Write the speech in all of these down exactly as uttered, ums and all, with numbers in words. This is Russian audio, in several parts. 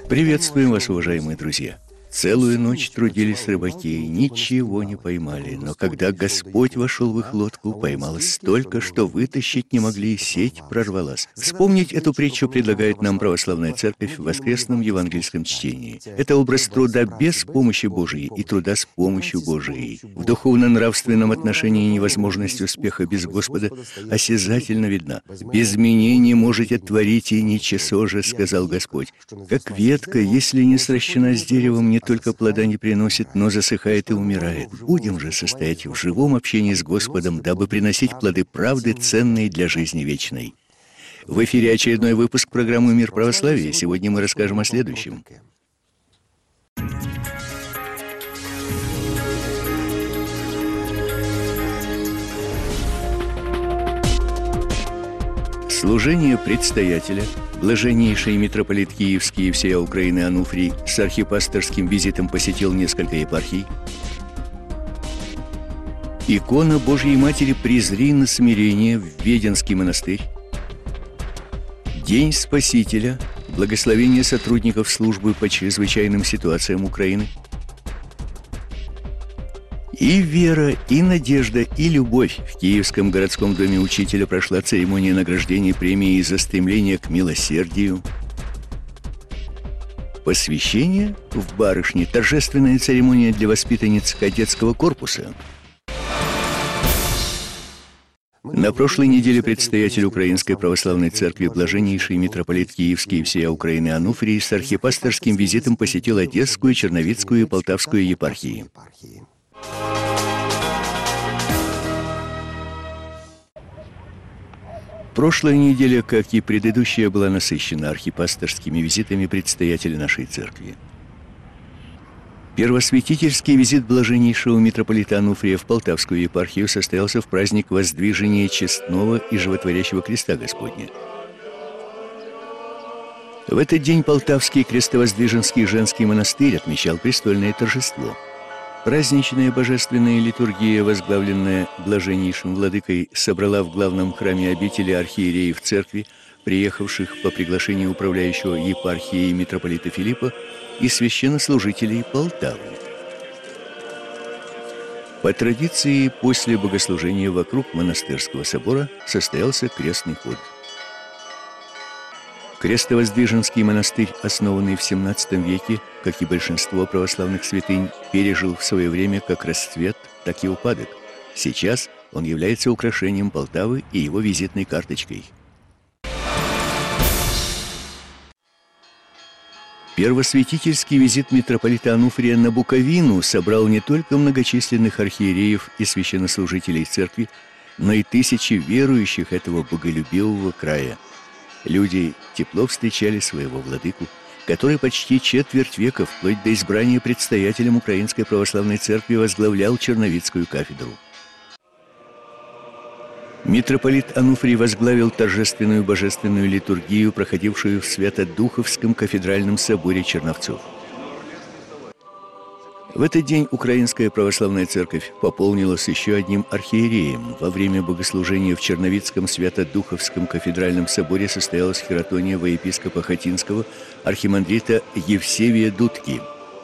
Приветствуем вас, уважаемые друзья! Целую ночь трудились рыбаки, ничего не поймали, но когда Господь вошел в их лодку, поймалось столько, что вытащить не могли, сеть прорвалась. Вспомнить эту притчу предлагает нам православная церковь в воскресном евангельском чтении. Это образ труда без помощи Божией и труда с помощью Божией. В духовно-нравственном отношении невозможность успеха без Господа осязательно видна. «Без меня не можете творить и ничего же», — сказал Господь. «Как ветка, если не сращена с деревом, не только плода не приносит, но засыхает и умирает. Будем же состоять в живом общении с Господом, дабы приносить плоды правды, ценные для жизни вечной». В эфире очередной выпуск программы «Мир православия». Сегодня мы расскажем о следующем. Служение предстоятеля, блаженнейший митрополит Киевский и всея Украины Ануфрий с архипасторским визитом посетил несколько епархий. Икона Божьей Матери «Призри на смирение» в Веденский монастырь. День Спасителя, благословение сотрудников службы по чрезвычайным ситуациям Украины. И вера, и надежда, и любовь. В Киевском городском доме учителя прошла церемония награждения премии за стремление к милосердию. Посвящение в Барышне, торжественная церемония для воспитанниц кадетского корпуса. На прошлой неделе предстоятель Украинской православной церкви, блаженнейший митрополит Киевский и всея Украины Ануфрий с архипасторским визитом посетил Одесскую, Черновицкую и Полтавскую епархии. Прошлая неделя, как и предыдущая, была насыщена архипасторскими визитами предстоятеля нашей церкви. Первосвятительский визит блаженнейшего митрополита Ануфрия в Полтавскую епархию состоялся в праздник воздвижения честного и животворящего креста Господня. В этот день Полтавский крестовоздвиженский женский монастырь отмечал престольное торжество. Праздничная божественная литургия, возглавленная блаженнейшим владыкой, собрала в главном храме обители архиереев церкви, приехавших по приглашению управляющего епархией митрополита Филиппа, и священнослужителей Полтавы. По традиции, после богослужения вокруг монастырского собора состоялся крестный ход. Крестовоздвиженский монастырь, основанный в семнадцатом веке, как и большинство православных святынь, пережил в свое время как расцвет, так и упадок. Сейчас он является украшением Полтавы и его визитной карточкой. Первосвятительский визит митрополита Ануфрия на Буковину собрал не только многочисленных архиереев и священнослужителей церкви, но и тысячи верующих этого боголюбивого края. Люди тепло встречали своего владыку, который почти четверть века, вплоть до избрания предстоятелем Украинской православной церкви, возглавлял Черновицкую кафедру. Митрополит Ануфрий возглавил торжественную божественную литургию, проходившую в Свято-Духовском кафедральном соборе Черновцов. В этот день Украинская православная церковь пополнилась еще одним архиереем. Во время богослужения в Черновицком Свято-Духовском кафедральном соборе состоялась хиратония во епископа Хотинского архимандрита Евсевия Дудки.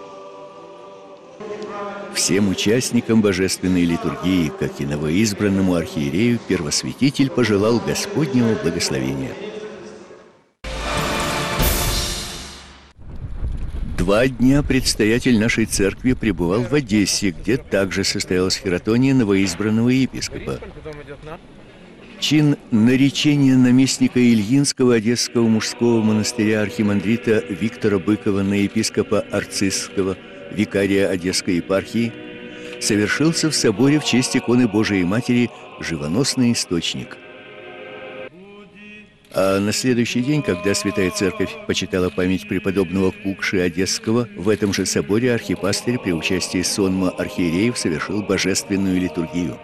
Всем участникам божественной литургии, как и новоизбранному архиерею, первосвятитель пожелал Господнего благословения. Два дня предстоятель нашей церкви пребывал в Одессе, где также состоялась хиратония новоизбранного епископа. Чин наречения наместника Ильинского Одесского мужского монастыря архимандрита Виктора Быкова на епископа Арцизского, викария Одесской епархии, совершился в соборе в честь иконы Божией Матери «Живоносный источник». А на следующий день, когда Святая Церковь почитала память преподобного Кукши Одесского, в этом же соборе архипастырь при участии сонма архиереев совершил божественную литургию.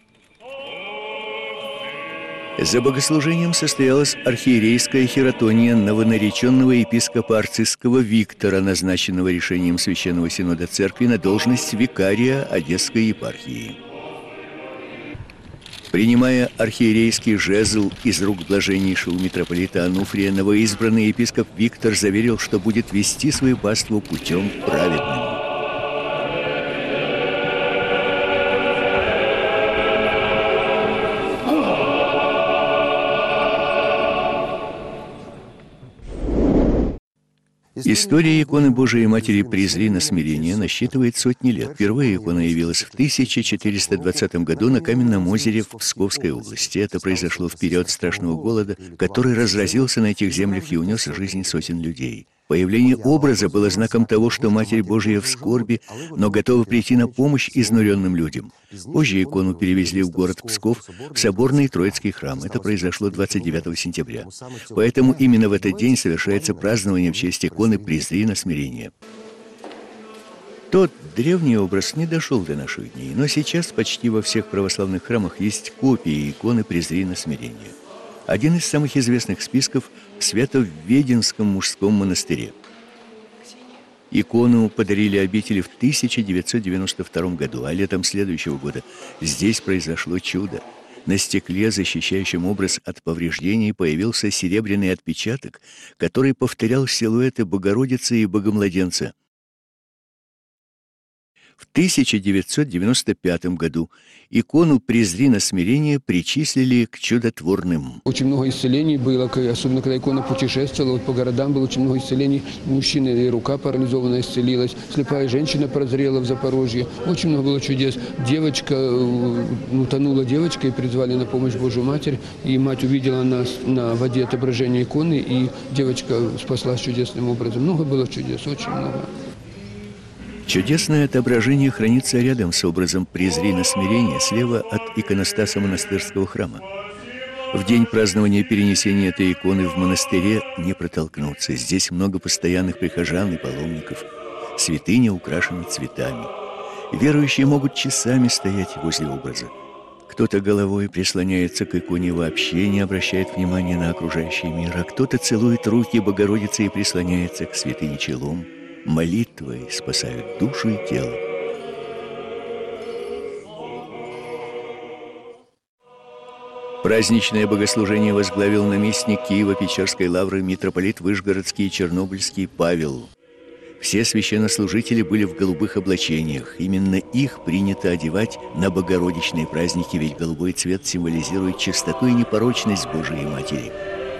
За богослужением состоялась архиерейская хиратония новонареченного епископа Арцизского Виктора, назначенного решением Священного Синода Церкви на должность викария Одесской епархии. Принимая архиерейский жезл из рук блаженнейшего митрополита Ануфрия, новоизбранный епископ Виктор заверил, что будет вести свою паству путем праведным. История иконы Божией Матери Презри на смирение насчитывает сотни лет. Впервые икона явилась в тысяча четыреста двадцатом году на Каменном озере в Псковской области. Это произошло в период страшного голода, который разразился на этих землях и унес жизнь сотен людей. Появление образа было знаком того, что Матерь Божия в скорби, но готова прийти на помощь изнуренным людям. Позже икону перевезли в город Псков, в соборный Троицкий храм. Это произошло двадцать девятого сентября. Поэтому именно в этот день совершается празднование в честь иконы Презри на смирение. Тот древний образ не дошел до наших дней, но сейчас почти во всех православных храмах есть копии иконы Презри на смирение. Один из самых известных списков в Свято-Введенском мужском монастыре. Икону подарили обители в тысяча девятьсот девяносто втором году, а летом следующего года здесь произошло чудо. На стекле, защищающем образ от повреждений, появился серебряный отпечаток, который повторял силуэты Богородицы и Богомладенца. В тысяча девятьсот девяносто пятом году икону Презри на смирение причислили к чудотворным. Очень много исцелений было, особенно когда икона путешествовала, вот по городам было очень много исцелений. Мужчина, и рука парализованная исцелилась, слепая женщина прозрела в Запорожье. Очень много было чудес. Девочка, утонула девочка, и призвали на помощь Божию Матерь. И мать увидела нас на воде отображение иконы, и девочка спаслась чудесным образом. Много было чудес, очень много. Чудесное отображение хранится рядом с образом Презри на смирение, слева от иконостаса монастырского храма. В день празднования перенесения этой иконы в монастыре не протолкнуться. Здесь много постоянных прихожан и паломников. Святыня украшена цветами. Верующие могут часами стоять возле образа. Кто-то головой прислоняется к иконе, вообще не обращает внимания на окружающий мир, а кто-то целует руки Богородицы и прислоняется к святыне челом. Молитвой спасают душу и тело. Праздничное богослужение возглавил наместник Киево-Печерской лавры митрополит Вышгородский и Чернобыльский Павел. Все священнослужители были в голубых облачениях. Именно их принято одевать на богородичные праздники, ведь голубой цвет символизирует чистоту и непорочность Божией Матери.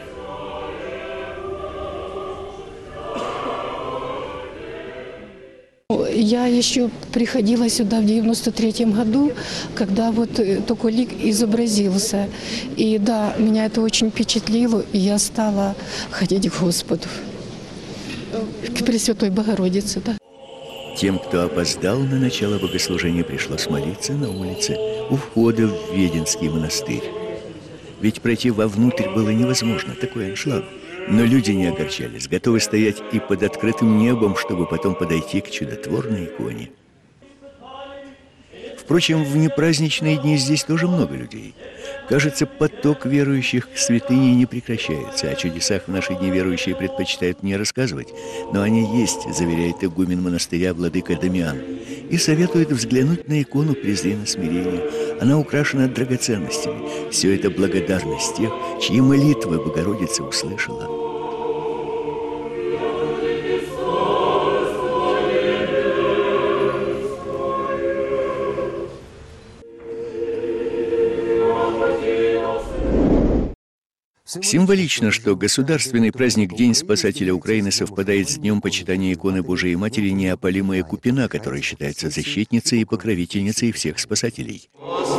Я еще приходила сюда в девяносто третьем году, когда вот только лик изобразился. И да, меня это очень впечатлило, и я стала ходить к Господу, к Пресвятой Богородице. Да. Тем, кто опоздал на начало богослужения, пришлось молиться на улице у входа в Веденский монастырь. Ведь пройти вовнутрь было невозможно, такой аншлаг. Но люди не огорчались, готовы стоять и под открытым небом, чтобы потом подойти к чудотворной иконе. Впрочем, в непраздничные дни здесь тоже много людей. Кажется, поток верующих к святыне не прекращается. О чудесах в наши дни верующие предпочитают не рассказывать, но они есть, заверяет игумен монастыря владыка Дамиан, и советует взглянуть на икону Презри на смирение. Она украшена драгоценностями. Все это благодарность тех, чьи молитвы Богородица услышала. Символично, что государственный праздник День Спасателя Украины совпадает с днем почитания иконы Божией Матери Неопалимая Купина, которая считается защитницей и покровительницей всех спасателей.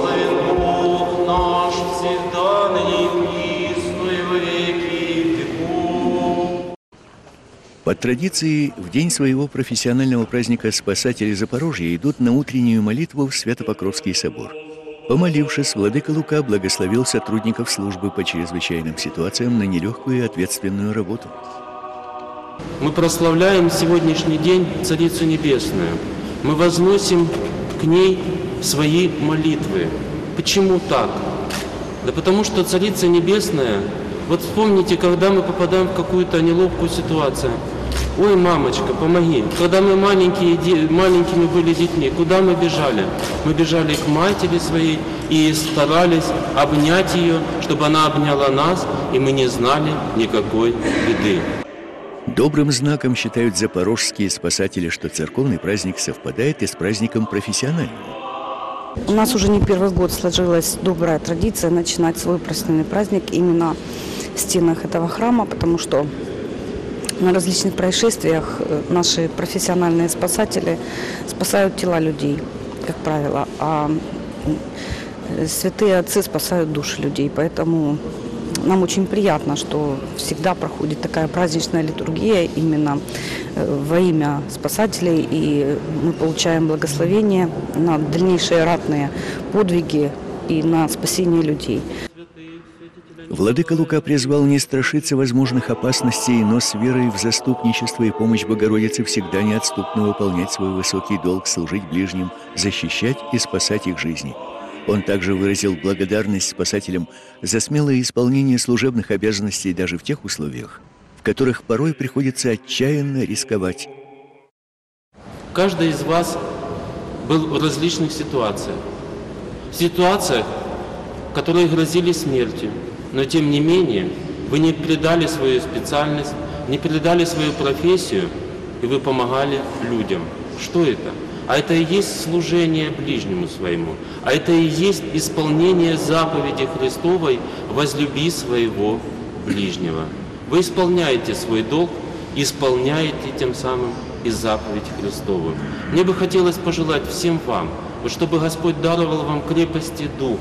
По традиции, в день своего профессионального праздника спасатели Запорожья идут на утреннюю молитву в Свято-Покровский собор. Помолившись, владыка Лука благословил сотрудников службы по чрезвычайным ситуациям на нелегкую и ответственную работу. Мы прославляем сегодняшний день Царицу Небесную. Мы возносим к ней свои молитвы. Почему так? Да потому что Царица Небесная, вот вспомните, когда мы попадаем в какую-то неловкую ситуацию, Ой, мамочка, помоги. Когда мы маленькие, маленькими были детьми, куда мы бежали? Мы бежали к матери своей и старались обнять ее, чтобы она обняла нас, и мы не знали никакой беды. Добрым знаком считают запорожские спасатели, что церковный праздник совпадает и с праздником профессиональным. У нас уже не первый год сложилась добрая традиция начинать свой профессиональный праздник именно в стенах этого храма, потому что на различных происшествиях наши профессиональные спасатели спасают тела людей, как правило, а святые отцы спасают души людей. Поэтому нам очень приятно, что всегда проходит такая праздничная литургия именно во имя спасателей, и мы получаем благословение на дальнейшие ратные подвиги и на спасение людей. Владыка Лука призвал не страшиться возможных опасностей, но с верой в заступничество и помощь Богородицы всегда неотступно выполнять свой высокий долг, служить ближним, защищать и спасать их жизни. Он также выразил благодарность спасателям за смелое исполнение служебных обязанностей даже в тех условиях, в которых порой приходится отчаянно рисковать. Каждый из вас был в различных ситуациях. Ситуациях, которые грозили смертью. Но тем не менее, вы не предали свою специальность, не предали свою профессию, и вы помогали людям. Что это? А это и есть служение ближнему своему. А это и есть исполнение заповеди Христовой «Возлюби своего ближнего». Вы исполняете свой долг, исполняете тем самым и заповедь Христову. Мне бы хотелось пожелать всем вам, чтобы Господь даровал вам крепости духа,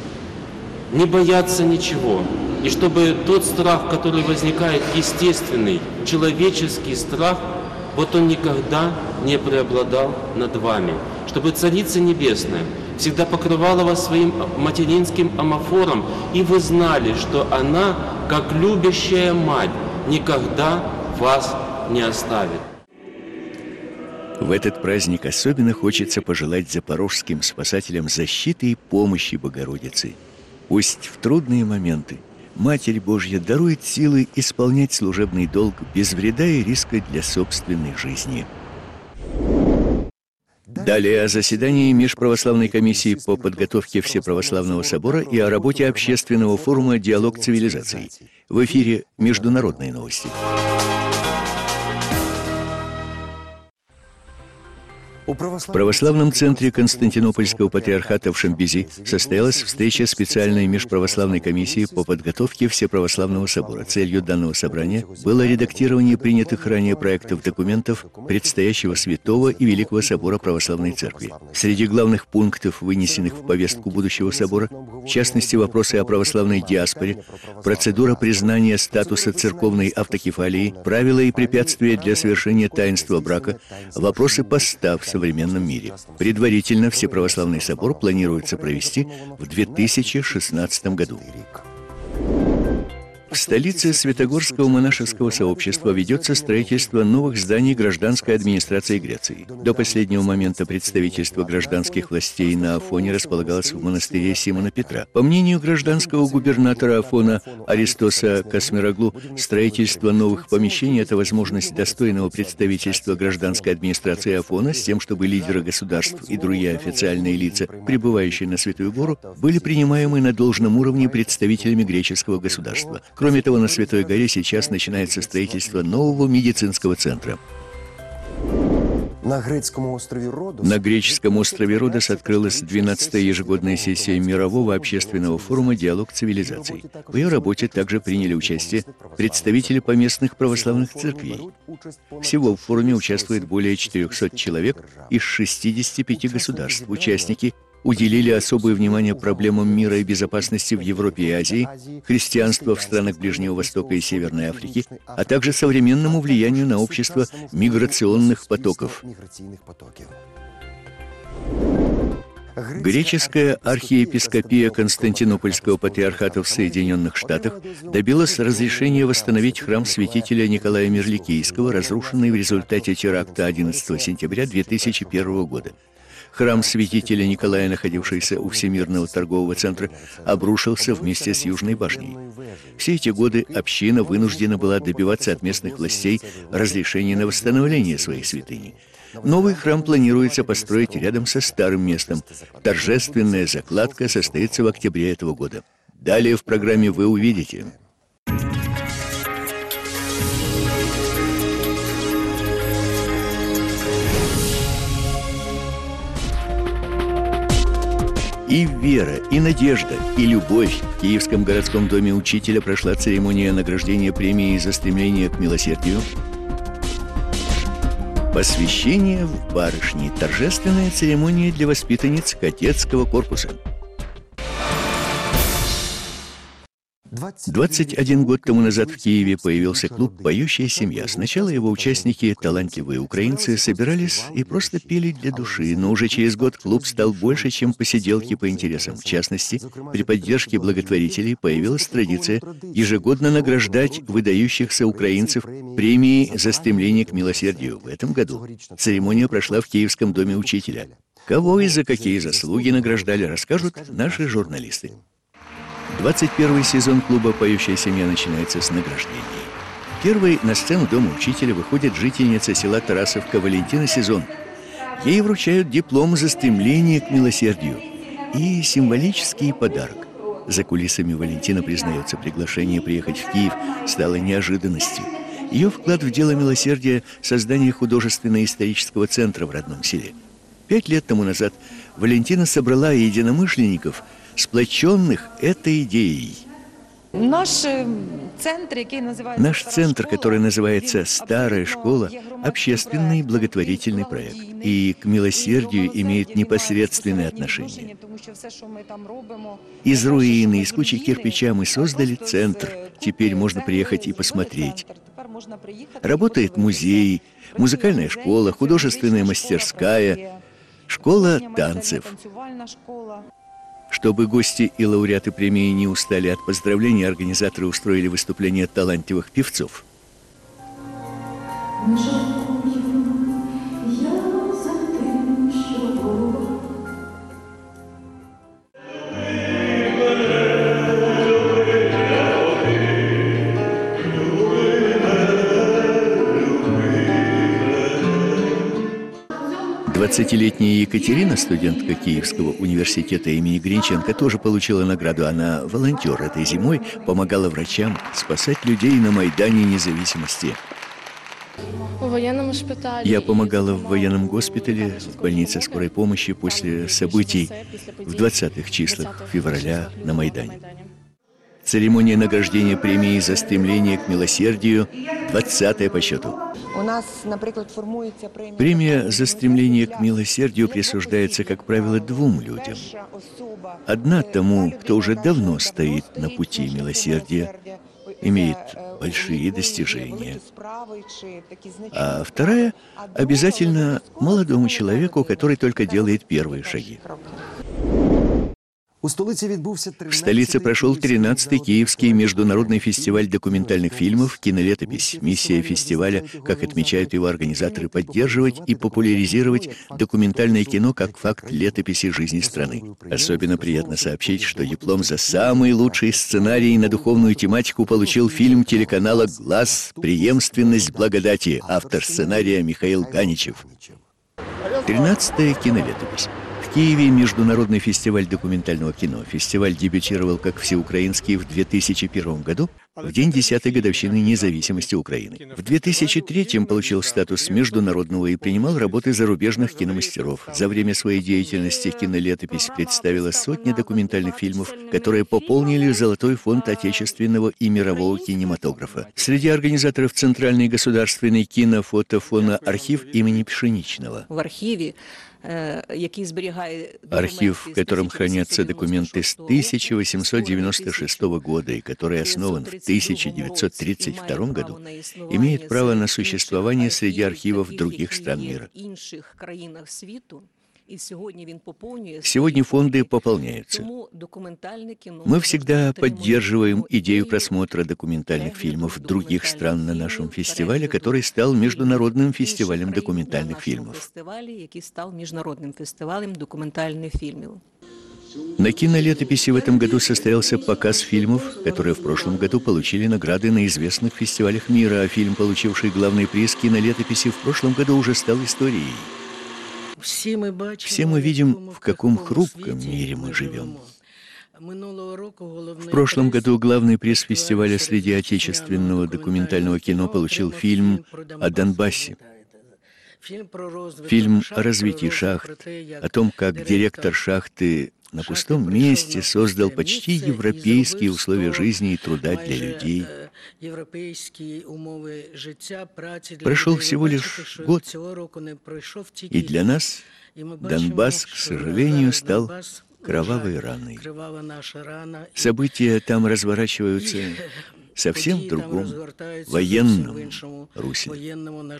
не бояться ничего, и чтобы тот страх, который возникает, естественный, человеческий страх, вот он никогда не преобладал над вами, чтобы Царица Небесная всегда покрывала вас своим материнским амофором, и вы знали, что она, как любящая мать, никогда вас не оставит. В этот праздник особенно хочется пожелать запорожским спасателям защиты и помощи Богородицы. Пусть в трудные моменты Матерь Божья дарует силы исполнять служебный долг без вреда и риска для собственной жизни. Далее о заседании Межправославной комиссии по подготовке Всеправославного собора и о работе общественного форума «Диалог цивилизаций». В эфире «Международные новости». В православном центре Константинопольского патриархата в Шамбези состоялась встреча специальной межправославной комиссии по подготовке Всеправославного собора. Целью данного собрания было редактирование принятых ранее проектов документов предстоящего Святого и Великого собора Православной Церкви. Среди главных пунктов, вынесенных в повестку будущего собора, в частности, вопросы о православной диаспоре, процедура признания статуса церковной автокефалии, правила и препятствия для совершения таинства брака, вопросы поста в современном мире. Предварительно Всеправославный собор планируется провести в две тысячи шестнадцатом году. В столице Святогорского монашеского сообщества ведется строительство новых зданий гражданской администрации Греции. До последнего момента представительство гражданских властей на Афоне располагалось в монастыре Симона Петра. По мнению гражданского губернатора Афона Аристоса Касмироглу, строительство новых помещений – это возможность достойного представительства гражданской администрации Афона с тем, чтобы лидеры государств и другие официальные лица, прибывающие на Святую Гору, были принимаемы на должном уровне представителями греческого государства. Кроме того, на Святой Горе сейчас начинается строительство нового медицинского центра. На греческом острове Родос, на греческом острове Родос открылась двенадцатая ежегодная сессия Мирового общественного форума «Диалог цивилизаций». В ее работе также приняли участие представители поместных православных церквей. Всего в форуме участвует более четырехсот человек из шестидесяти пяти государств. Участники уделили особое внимание проблемам мира и безопасности в Европе и Азии, христианства в странах Ближнего Востока и Северной Африки, а также современному влиянию на общество миграционных потоков. Греческая архиепископия Константинопольского патриархата в Соединенных Штатах добилась разрешения восстановить храм святителя Николая Мерликийского, разрушенный в результате теракта одиннадцатого сентября две тысячи первого года. Храм святителя Николая, находившийся у Всемирного торгового центра, обрушился вместе с Южной башней. Все эти годы община вынуждена была добиваться от местных властей разрешения на восстановление своей святыни. Новый храм планируется построить рядом со старым местом. Торжественная закладка состоится в октябре этого года. Далее в программе вы увидите. И вера, и надежда, и любовь. В Киевском городском доме учителя прошла церемония награждения премии за стремление к милосердию. Посвящение в барышни. Торжественная церемония для воспитанниц кадетского корпуса. двадцать один год тому назад в Киеве появился клуб «Поющая семья». Сначала его участники, талантливые украинцы, собирались и просто пели для души, но уже через год клуб стал больше, чем посиделки по интересам. В частности, при поддержке благотворителей появилась традиция ежегодно награждать выдающихся украинцев премией за стремление к милосердию. В этом году церемония прошла в Киевском доме учителя. Кого и за какие заслуги награждали, расскажут наши журналисты. двадцать первый сезон клуба «Поющая семья» начинается с награждений. Первой на сцену дома учителя выходит жительница села Тарасовка Валентина Сезон. Ей вручают диплом за стремление к милосердию и символический подарок. За кулисами Валентина признается, приглашение приехать в Киев стало неожиданностью. Ее вклад в дело милосердия – создание художественно-исторического центра в родном селе. Пять лет тому назад Валентина собрала единомышленников, сплоченных этой идеей. Наш центр, Наш центр, который называется «Старая школа», общественный благотворительный проект. И к милосердию имеет непосредственное отношение. Из руины, из кучи кирпича мы создали центр. Теперь можно приехать и посмотреть. Работает музей, музыкальная школа, художественная мастерская, школа танцев. Чтобы гости и лауреаты премии не устали от поздравлений, организаторы устроили выступление талантливых певцов. двадцатилетняя Екатерина, студентка Киевского университета имени Гринченко, тоже получила награду. Она волонтер. Этой зимой помогала врачам спасать людей на Майдане Независимости. Я помогала в военном госпитале, в больнице скорой помощи после событий в двадцатых числах февраля на Майдане. Церемония награждения премии за стремление к милосердию двадцатая по счету. У нас, например, формуется премия... Премия за стремление к милосердию присуждается, как правило, двум людям. Одна тому, кто уже давно стоит на пути милосердия, имеет большие достижения. А вторая обязательно молодому человеку, который только делает первые шаги. В столице прошел тринадцатый Киевский международный фестиваль документальных фильмов «Кинолетопись». Миссия фестиваля, как отмечают его организаторы, поддерживать и популяризировать документальное кино как факт летописи жизни страны. Особенно приятно сообщить, что диплом за самый лучший сценарий на духовную тематику получил фильм телеканала «Глаз. Преемственность благодати», автор сценария Михаил Ганичев. тринадцатая кинолетопись. В Киеве международный фестиваль документального кино. Фестиваль дебютировал как всеукраинский в две тысячи первом году, в день десятой годовщины независимости Украины. В две тысячи третьем получил статус международного и принимал работы зарубежных киномастеров. За время своей деятельности кинолетопись представила сотни документальных фильмов, которые пополнили золотой фонд отечественного и мирового кинематографа. Среди организаторов Центральный государственный кинофотофоноархив имени Пшеничного. В архиве Архив, в котором хранятся документы с тысяча восемьсот девяносто шестого года и который основан в тысяча девятьсот тридцать втором году, имеет право на существование среди архивов других стран мира. Сегодня фонды пополняются. Мы всегда поддерживаем идею просмотра документальных фильмов других стран на нашем фестивале, который стал международным фестивалем документальных фильмов. На кинолетописи в этом году состоялся показ фильмов, которые в прошлом году получили награды на известных фестивалях мира, а фильм, получивший главный приз кинолетописи, в прошлом году уже стал историей. Все мы видим, в каком хрупком мире мы живем. В прошлом году главный приз фестиваля среди отечественного документального кино получил фильм о Донбассе. Фильм о развитии шахт, о том, как директор шахты на пустом месте создал почти европейские условия жизни и труда для людей. Прошел всего лишь год, и для нас Донбасс, к сожалению, стал кровавой раной. События там разворачиваются совсем в другом военном русле.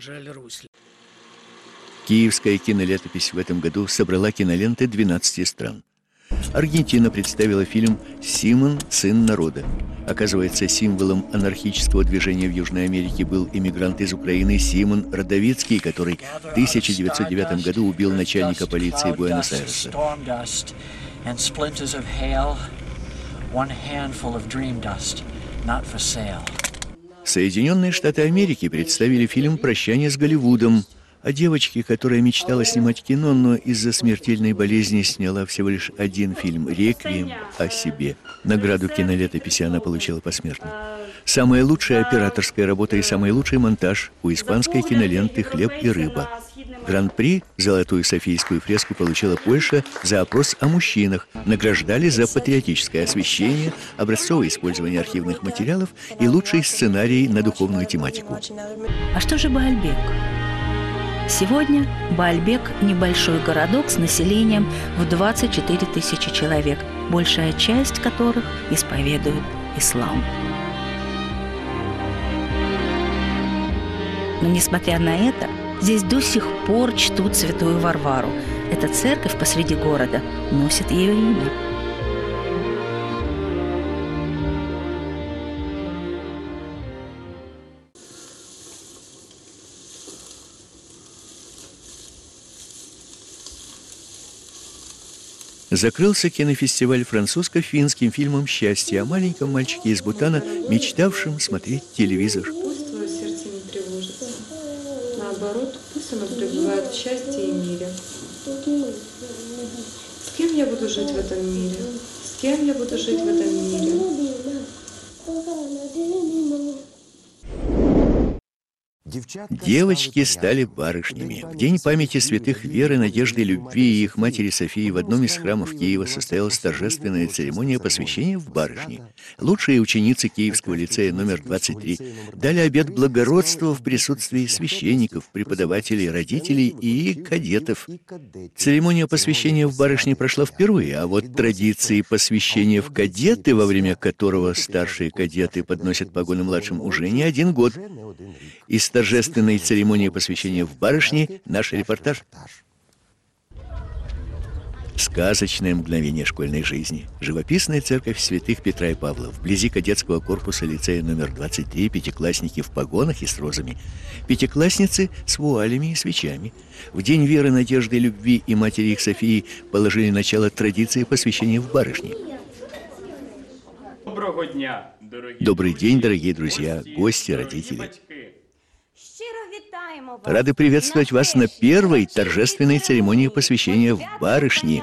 Киевская кинолетопись в этом году собрала киноленты двенадцати стран. Аргентина представила фильм «Симон, сын народа». Оказывается, символом анархического движения в Южной Америке был иммигрант из Украины Симон Родовицкий, который в тысяча девятьсот девятом году убил начальника полиции Буэнос-Айреса. Соединенные Штаты Америки представили фильм «Прощание с Голливудом» о девочке, которая мечтала снимать кино, но из-за смертельной болезни сняла всего лишь один фильм «Реквием» о себе. Награду кинолетописи она получила посмертно. Самая лучшая операторская работа и самый лучший монтаж у испанской киноленты «Хлеб и рыба». Гран-при «Золотую Софийскую фреску» получила Польша за опрос о мужчинах. Награждали за патриотическое освещение, образцовое использование архивных материалов и лучший сценарий на духовную тематику. А что же Баальбек? Сегодня Баальбек – небольшой городок с населением в двадцать четыре тысячи человек, большая часть которых исповедует ислам. Но, несмотря на это, здесь до сих пор чтут святую Варвару. Эта церковь посреди города носит ее имя. Закрылся кинофестиваль французско-финским фильмом «Счастье» о маленьком мальчике из Бутана, мечтавшем смотреть телевизор. Пусть твое сердце не тревожится. Наоборот, пусть оно пребывает в счастье и мире. С кем я буду жить в этом мире? С кем я буду жить в этом мире? Девочки стали барышнями. В день памяти святых Веры, Надежды, Любви и их матери Софии в одном из храмов Киева состоялась торжественная церемония посвящения в барышни. Лучшие ученицы Киевского лицея номер двадцать три дали обет благородства в присутствии священников, преподавателей, родителей и кадетов. Церемония посвящения в барышни прошла впервые, а вот традиции посвящения в кадеты, во время которого старшие кадеты подносят погоны младшим, уже не один год. Из торжественной церемонии посвящения в барышни наш репортаж. Сказочное мгновение школьной жизни. Живописная церковь святых Петра и Павла. Вблизи кадетского корпуса лицея номер двадцать три пятиклассники в погонах и с розами. Пятиклассницы с вуалями и свечами. В день Веры, Надежды, Любви и матери их Софии положили начало традиции посвящения в барышни. Доброго дня, дорогие Добрый день, дорогие друзья, гости, родители. Рады приветствовать вас на первой торжественной церемонии посвящения в барышни.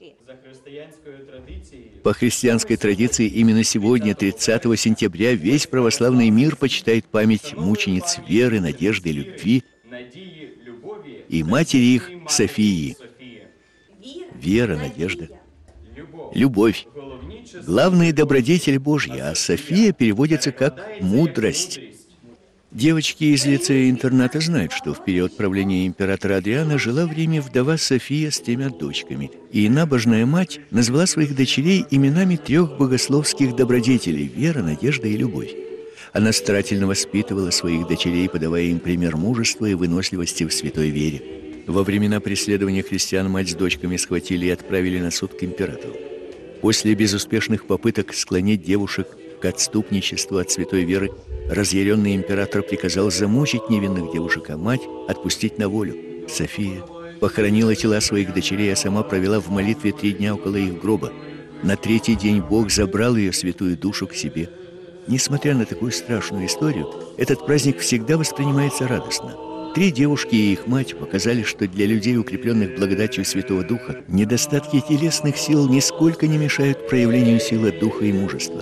По христианской традиции именно сегодня, тридцатого сентября, весь православный мир почитает память мучениц Веры, Надежды, Любви и матери их Софии. Вера, Надежда, Любовь. Главные добродетели Божьи, а София переводится как «мудрость». Девочки из лицея-интерната знают, что в период правления императора Адриана жила в Риме вдова София с тремя дочками. И набожная мать назвала своих дочерей именами трех богословских добродетелей – вера, надежда и любовь. Она старательно воспитывала своих дочерей, подавая им пример мужества и выносливости в святой вере. Во времена преследования христиан мать с дочками схватили и отправили на суд к императору. После безуспешных попыток склонить девушек к отступничеству от святой веры, разъяренный император приказал замучить невинных девушек, а мать отпустить на волю. София похоронила тела своих дочерей, а сама провела в молитве три дня около их гроба. На третий день Бог забрал ее святую душу к себе. Несмотря на такую страшную историю, этот праздник всегда воспринимается радостно. Три девушки и их мать показали, что для людей, укрепленных благодатью Святого Духа, недостатки телесных сил нисколько не мешают проявлению силы Духа и мужества.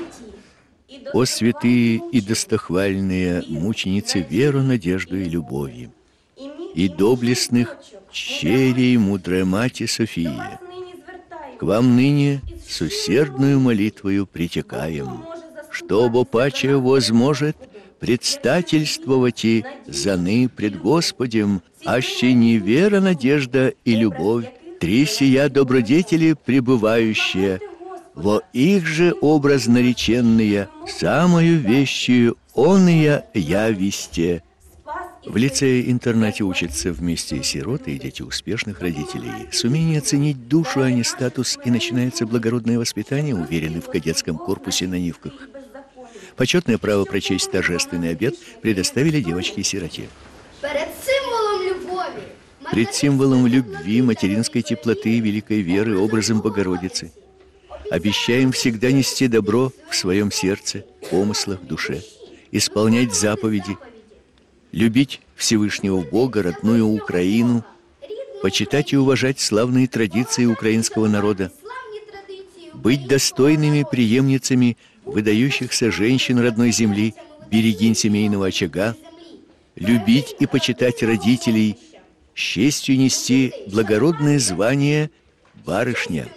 О святые и достохвальные мученицы веру, надежду и любови, и доблестных черей мудрая Мати София, к вам ныне с усердную молитвою притекаем, чтобы паче возможет предстательствовать и заны пред Господем, аще не вера, надежда и любовь, три сия добродетели пребывающие, во их же образ нареченные, самую вещью оная явисте. В лицее-интернате учатся вместе сироты и дети успешных родителей. С умения ценить душу, а не статус, и начинается благородное воспитание, уверенный в кадетском корпусе на Нивках. Почетное право прочесть торжественный обет предоставили девочке-сироте. Перед символом любови, Пред символом любви, материнской теплоты, великой веры, образом Богородицы, обещаем всегда нести добро в своем сердце, помыслах, душе, исполнять заповеди, любить Всевышнего Бога, родную Украину, почитать и уважать славные традиции украинского народа, быть достойными преемницами выдающихся женщин родной земли, берегинь семейного очага, любить и почитать родителей, с честью нести благородное звание барышня.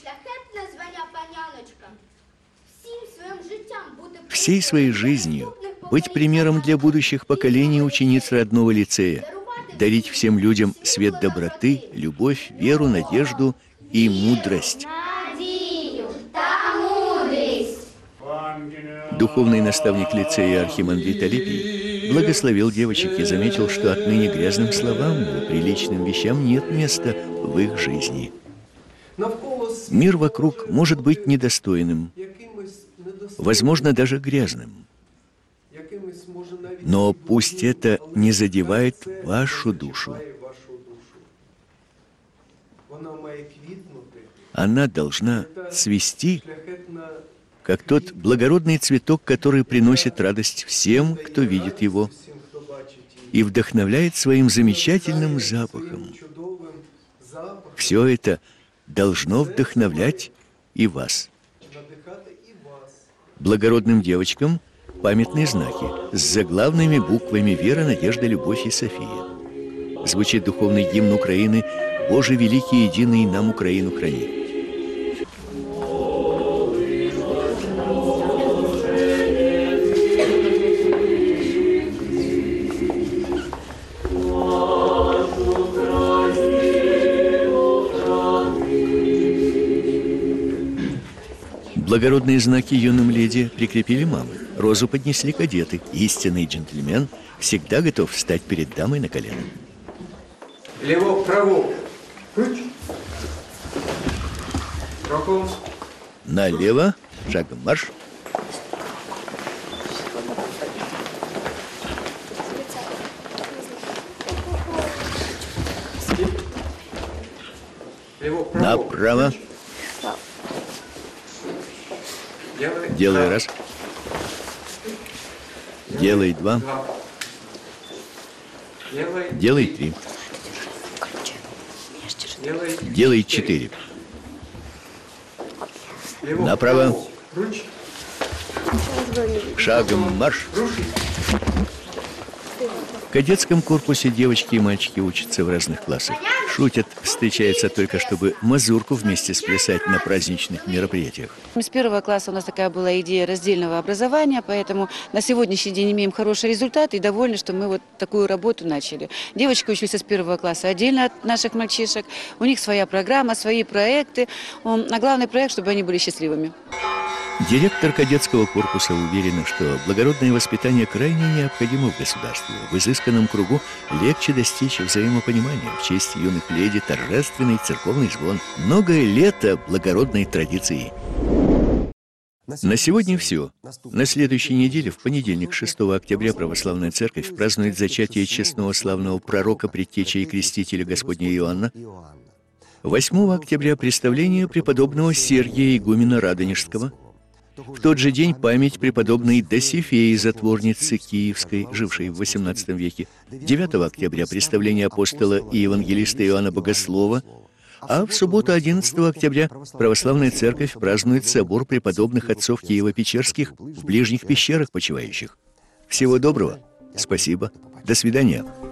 Всей своей жизнью быть примером для будущих поколений учениц родного лицея, дарить всем людям свет доброты, любовь, веру, надежду и мудрость. Духовный наставник лицея архимандрит Алипий благословил девочек и заметил, что отныне грязным словам и приличным вещам нет места в их жизни. Мир вокруг может быть недостойным, возможно, даже грязным. Но пусть это не задевает вашу душу. Она должна цвести, как тот благородный цветок, который приносит радость всем, кто видит его, и вдохновляет своим замечательным запахом. Все это должно вдохновлять и вас. Благородным девочкам памятные знаки с заглавными буквами «Вера, надежда, любовь» и «София». Звучит духовный гимн Украины «Боже великий, единый, нам Украину храни». Благородные знаки юным леди прикрепили мамы. Розу поднесли кадеты. Истинный джентльмен всегда готов встать перед дамой на колено. Лево, право. Роком. Налево. Шагом марш. Лево, право. Направо. Делай раз. Делай два. Делай три. Делай четыре. Направо. Шагом марш. В кадетском корпусе девочки и мальчики учатся в разных классах. Шутят, встречаются только, чтобы мазурку вместе сплясать на праздничных мероприятиях. С первого класса у нас такая была идея раздельного образования, поэтому на сегодняшний день имеем хороший результат и довольны, что мы вот такую работу начали. Девочки учатся с первого класса отдельно от наших мальчишек. У них своя программа, свои проекты. А главный проект, чтобы они были счастливыми. Директор кадетского корпуса уверена, что благородное воспитание крайне необходимо в государстве. В изысканном кругу легче достичь взаимопонимания. В честь юных леди торжественный церковный звон. Многое лето благородной традиции. На сегодня все. На следующей неделе, в понедельник, шестого октября, Православная Церковь празднует зачатие честного славного пророка, предтечи и крестителя Господня Иоанна. восьмого октября представление преподобного Сергия игумена Радонежского. В тот же день память преподобной Досифеи, затворницы Киевской, жившей в восемнадцатом веке. девятого октября представление апостола и евангелиста Иоанна Богослова. А в субботу, одиннадцатого октября, Православная Церковь празднует собор преподобных отцов Киево-Печерских в ближних пещерах почивающих. Всего доброго. Спасибо. До свидания.